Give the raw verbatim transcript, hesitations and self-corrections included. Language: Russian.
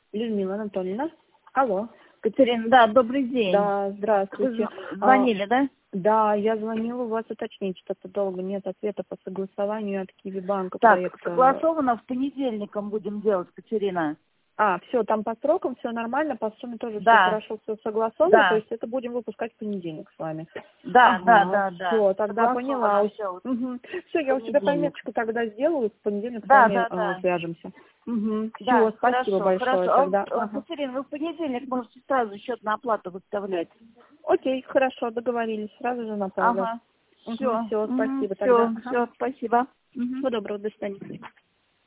Людмила Анатольевна. Алло. Катерина, да, добрый день. Да, здравствуйте. Вы звонили, а, да? Да, я звонила у вас уточнить, что-то долго нет ответа по согласованию от Киви-банка Так, проекта. согласовано в понедельником будем делать, Катерина. А, все, там по срокам все нормально, по сумме тоже Да. все хорошо, все согласовано, Да. то есть это будем выпускать в понедельник с вами. Да, Ага, да, да, да. Все, тогда поняла. Всё, вот Угу. Все, я у себя пометочку тогда сделаю, в понедельник да, с вами да, а, да. свяжемся. Угу. Все, Да, спасибо хорошо, большое хорошо. тогда. А, Ага. Катерина, вы в понедельник можете сразу счет на оплату выставлять. Окей, хорошо, договорились, сразу же направлю. Ага. Угу, Все. все, спасибо Все, тогда. все, Ага. спасибо. Всего доброго, до свидания.